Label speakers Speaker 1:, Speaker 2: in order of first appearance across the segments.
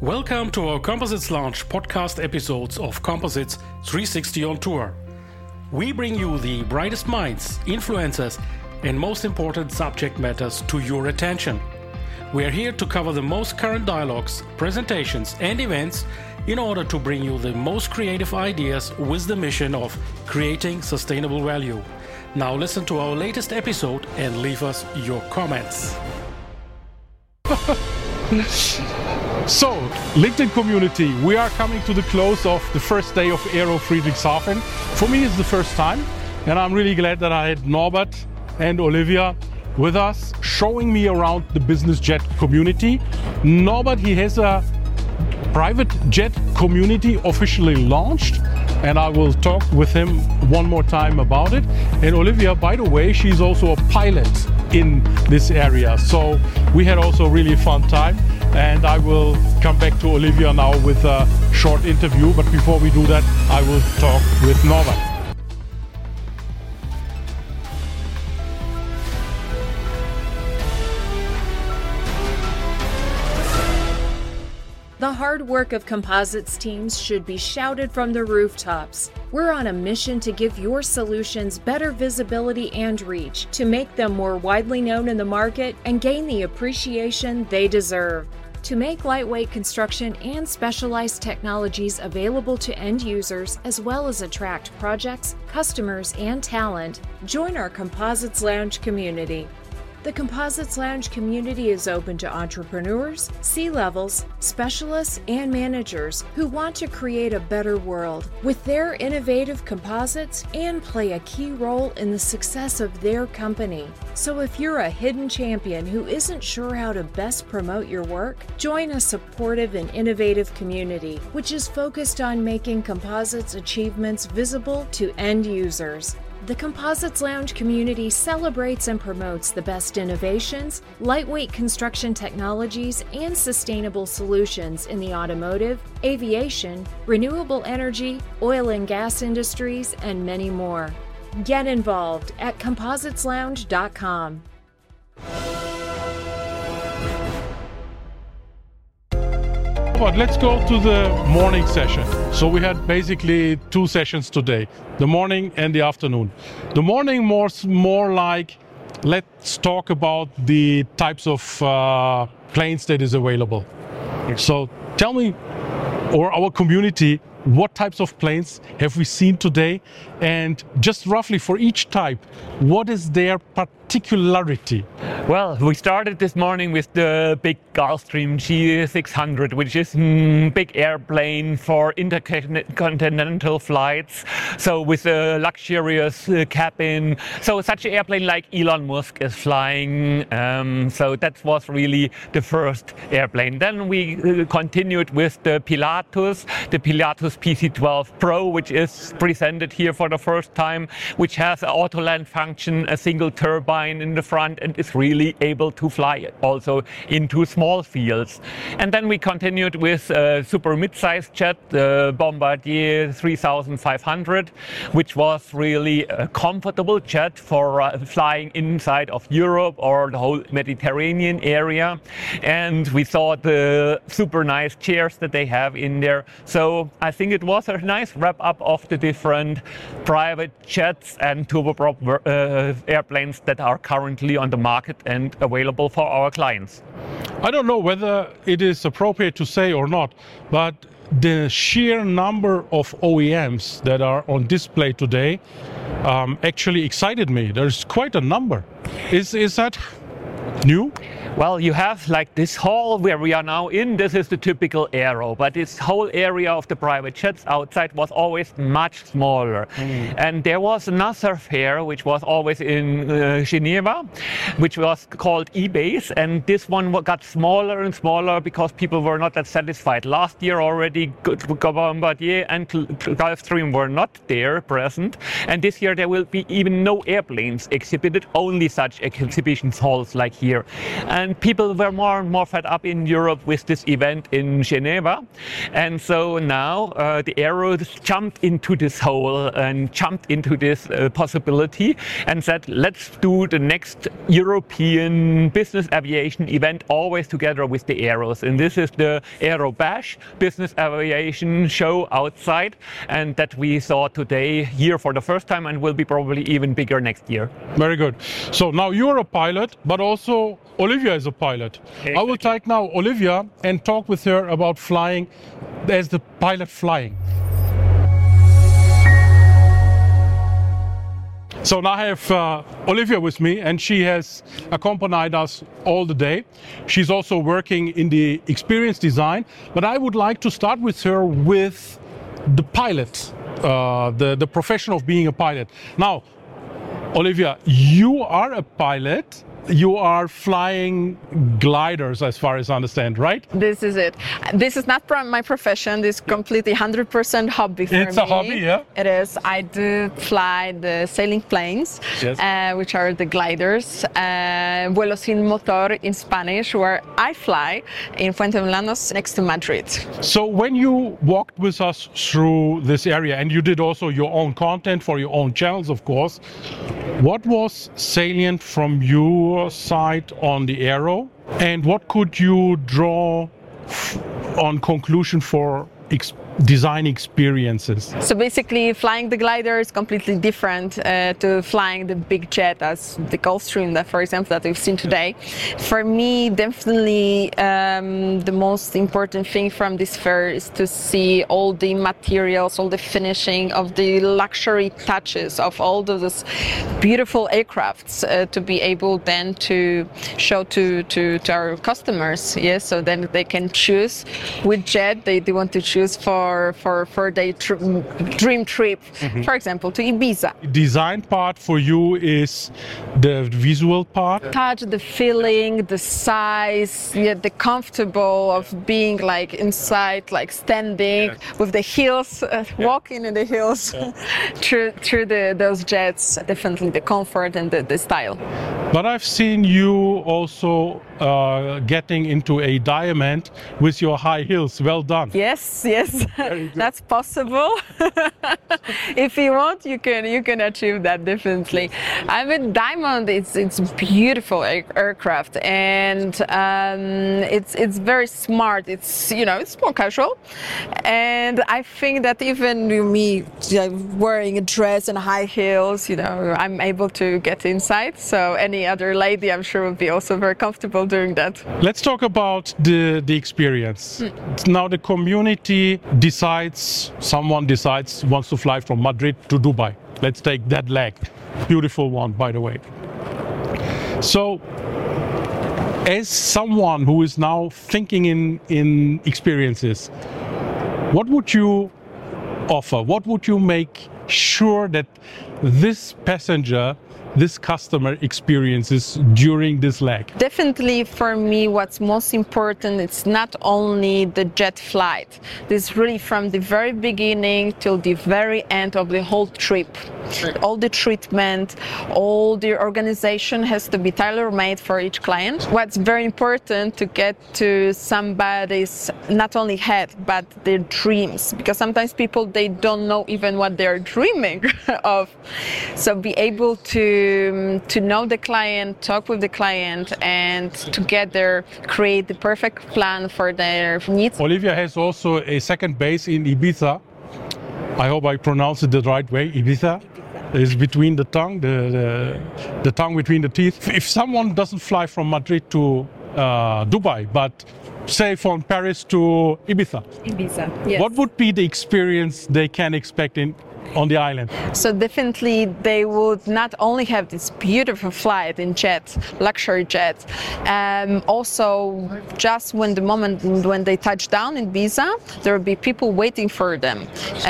Speaker 1: Welcome to our Composites Lounge podcast episodes of Composites 360 on Tour. We bring you the brightest minds, influencers, and most important subject matters to your attention. We are here to cover the most current dialogues, presentations, and events in order to bring you the most creative ideas with the mission of creating sustainable value. Now listen to our latest episode and leave us your comments.
Speaker 2: So, LinkedIn community, we are coming to the close of the first day of Aero Friedrichshafen. For me, it's the first time, and I'm really glad that I had Norbert and Olivia with us, showing me around the business jet community. Norbert, he has a private jet community officially launched, and I will talk with him one more time about it. And Olivia, by the way, she's also a pilot in this area. So we had also a really fun time. And I will come back to Olivia now with a short interview. But before we do that, I will talk with Norbert.
Speaker 3: The hard work of Composites teams should be shouted from the rooftops. We're on a mission to give your solutions better visibility and reach, to make them more widely known in the market and gain the appreciation they deserve. To make lightweight construction and specialized technologies available to end users, as well as attract projects, customers, and talent, join our Composites Lounge community. The Composites Lounge community is open to entrepreneurs, C-levels, specialists, and managers who want to create a better world with their innovative composites and play a key role in the success of their company. So if you're a hidden champion who isn't sure how to best promote your work, join a supportive and innovative community, which is focused on making composites achievements visible to end users. The Composites Lounge community celebrates and promotes the best innovations, lightweight construction technologies, and sustainable solutions in the automotive, aviation, renewable energy, oil and gas industries, and many more. Get involved at compositeslounge.com.
Speaker 2: But let's go to the morning session. So we had basically two sessions today, the morning and the afternoon. The morning was more like, let's talk about the types of planes that is available. So tell me, or our community, what types of planes have we seen today? And just roughly for each type, what is their particularity?
Speaker 4: Well, we started this morning with the big Gulfstream G600, which is a big airplane for intercontinental flights. So with a luxurious cabin. So such an airplane like Elon Musk is flying. So that was really the first airplane. Then we continued with the Pilatus PC-12 Pro, which is presented here for the first time, which has an auto-land function, a single turbine in the front, and is really able to fly also into small fields. And then we continued with a super mid-sized jet, the Bombardier 3500, which was really a comfortable jet for flying inside of Europe or the whole Mediterranean area. And we saw the super nice chairs that they have in there. So I think it was a nice wrap-up of the different private jets and turboprop airplanes that are currently on the market and available for our clients.
Speaker 2: I don't know whether it is appropriate to say or not, but the sheer number of OEMs that are on display today actually excited me. There's quite a number. Is that new?
Speaker 4: Well, you have like this hall where we are now in, this is the typical Aero, but this whole area of the private jets outside was always much smaller. And there was another fair, which was always in Geneva, which was called eBase, and this one got smaller and smaller because people were not that satisfied. Last year already, Bombardier and Gulfstream were not there present, and this year there will be even no airplanes exhibited, only such exhibition halls like here. and people were more and more fed up in Europe with this event in Geneva. And so now the Aeros jumped into this hole and jumped into this possibility and said, let's do the next European business aviation event always together with the Aeros. And this is the Aero Bash business aviation show outside, and that we saw today here for the first time and will be probably even bigger next year.
Speaker 2: Very good. So now you're a pilot, but also Olivia is a pilot.
Speaker 4: Exactly.
Speaker 2: I will take now Olivia and talk with her about flying as the pilot flying. So now I have Olivia with me, and she has accompanied us all the day. She's also working in the experience design, but I would like to start with her with the pilot, the profession of being a pilot. Now, Olivia, you are a pilot. You are flying gliders, as far as I understand, right?
Speaker 5: This is it. This is not my profession. This is completely 100% hobby for me.
Speaker 2: It's a hobby, yeah?
Speaker 5: It is. I do fly the sailing planes,
Speaker 2: Yes.
Speaker 5: which are the gliders. Vuelo sin motor in Spanish, where I fly in Fuentemolanos next to Madrid.
Speaker 2: So when you walked with us through this area, and you did also your own content for your own channels, of course, what was salient from your side on the Aero, and what could you draw on conclusion for design experiences?
Speaker 5: So basically, flying the glider is completely different to flying the big jet, as the Gulfstream, that, for example, that we've seen today. For me, definitely the most important thing from this fair is to see all the materials, all the finishing of the luxury touches of all those beautiful aircrafts to be able then to show to our customers. Yes, so then they can choose which jet they want to choose for their dream trip, for example, to Ibiza.
Speaker 2: Design part for you is the visual part.
Speaker 5: Touch, the feeling, the size, the comfortable of being like inside, like standing with the heels, walking in the heels through those jets. Definitely the comfort and the style.
Speaker 2: But I've seen you also getting into a diamond with your high heels. Well done.
Speaker 5: Yes, that's possible. If you want, you can achieve that definitely. I mean, diamond, it's beautiful aircraft, and it's very smart. It's it's more casual, and I think that even me wearing a dress and high heels, I'm able to get inside. So any other lady, I'm sure, would be also very comfortable doing that.
Speaker 2: Let's talk about the experience. Now the community someone decides wants to fly from Madrid to Dubai. Let's take that leg. Beautiful one, by the way. So as someone who is now thinking in experiences, what would you offer? What would you make sure that this passenger, this customer experiences during this leg?
Speaker 5: Definitely for me, what's most important, it's not only the jet flight. This really from the very beginning till the very end of the whole trip. All the treatment, all the organization has to be tailor-made for each client. What's very important to get to somebody's not only head, but their dreams, because sometimes people, they don't know even what they're dreaming of. So be able to know the client, talk with the client, and together create the perfect plan for their needs.
Speaker 2: Olivia has also a second base in Ibiza. I hope I pronounced it the right way. Ibiza is between the tongue, the tongue between the teeth. If someone doesn't fly from Madrid to Dubai, but say from Paris to Ibiza,
Speaker 5: Yes.
Speaker 2: What would be the experience they can expect on the island?
Speaker 5: So definitely they would not only have this beautiful flight in jet, luxury jet, also just when they touch down in Ibiza, there will be people waiting for them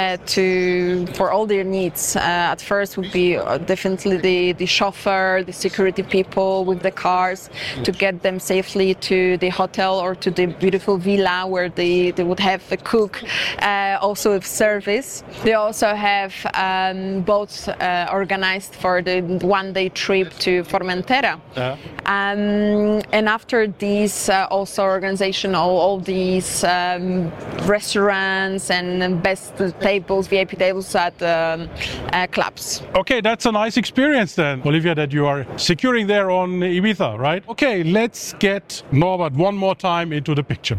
Speaker 5: for all their needs. At first would be definitely the chauffeur, the security people with the cars to get them safely to the hotel or to the beautiful villa where they would have a cook, also with service. They also have have boats organized for the one-day trip to Formentera. And after this, also organization, all these restaurants and best tables, VIP tables at clubs.
Speaker 2: Okay, that's a nice experience then, Olivia, that you are securing there on Ibiza, right? Okay, let's get Norbert one more time into the picture.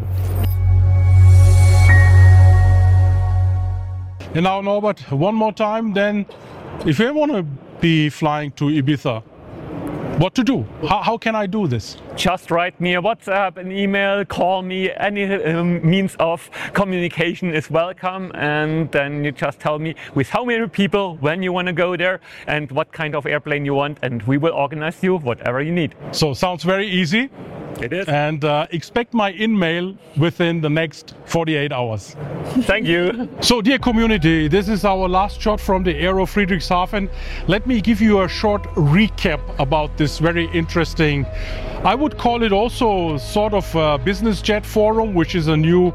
Speaker 2: And now, Norbert, one more time, then if you want to be flying to Ibiza, what to do? How can I do this?
Speaker 4: Just write me a WhatsApp, an email, call me. Any means of communication is welcome. And then you just tell me with how many people, when you want to go there, and what kind of airplane you want, and we will organize you whatever you need.
Speaker 2: So sounds very easy.
Speaker 4: It is.
Speaker 2: And expect my email within the next 48 hours.
Speaker 4: Thank you.
Speaker 2: So, dear community, this is our last shot from the Aero Friedrichshafen. Let me give you a short recap about this very interesting, I would call it also sort of a business jet forum, which is a new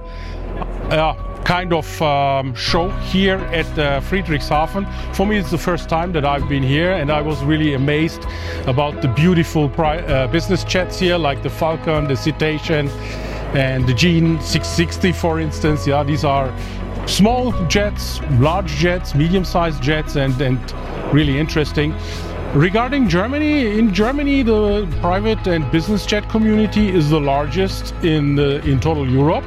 Speaker 2: kind of show here at Friedrichshafen. For me, it's the first time that I've been here, and I was really amazed about the beautiful business jets here, like the Falcon, the Citation, and the Gene 660, for instance. Yeah, these are small jets, large jets, medium-sized jets, and really interesting. Regarding Germany, in Germany, the private and business jet community is the largest in total Europe.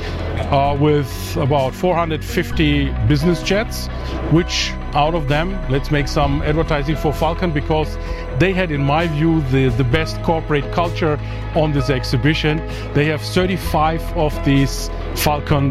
Speaker 2: With about 450 business jets, which out of them, let's make some advertising for Falcon, because they had, in my view, the best corporate culture on this exhibition. They have 35 of these Falcon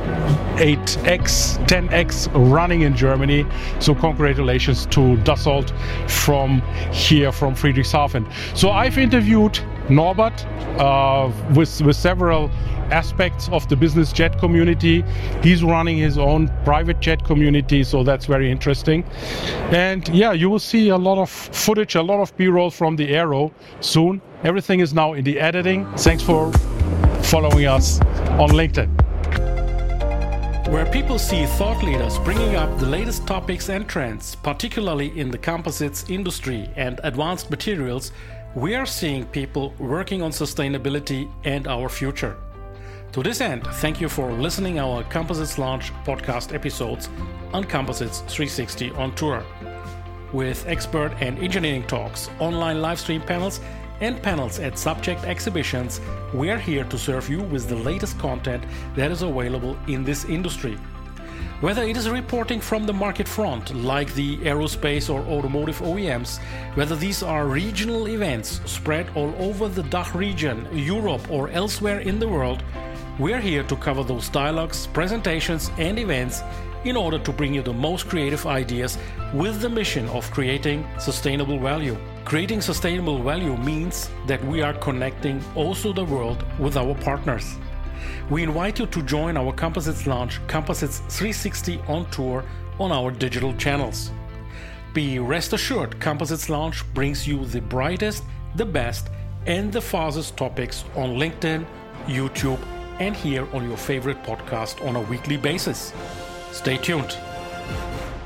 Speaker 2: 8X, 10X running in Germany. So congratulations to Dassault from here, from Friedrichshafen. So I've interviewed Norbert with several aspects of the business jet community. He's running his own private jet community, so that's very interesting. And yeah, you will see a lot of footage, a lot of B-roll from the Aero soon. Everything is now in the editing. Thanks for following us on LinkedIn.
Speaker 1: Where people see thought leaders bringing up the latest topics and trends, particularly in the composites industry and advanced materials, we are seeing people working on sustainability and our future. To this end, thank you for listening our Composites Launch podcast episodes on Composites 360 on Tour. With expert and engineering talks, online live stream panels, and panels at subject exhibitions, we are here to serve you with the latest content that is available in this industry. Whether it is reporting from the market front, like the aerospace or automotive OEMs, whether these are regional events spread all over the DACH region, Europe, or elsewhere in the world, we are here to cover those dialogues, presentations, and events in order to bring you the most creative ideas with the mission of creating sustainable value. Creating sustainable value means that we are connecting also the world with our partners. We invite you to join our Composites Launch Composites 360 on Tour on our digital channels. Be rest assured, Composites Launch brings you the brightest, the best, and the fastest topics on LinkedIn, YouTube, and here on your favorite podcast on a weekly basis. Stay tuned.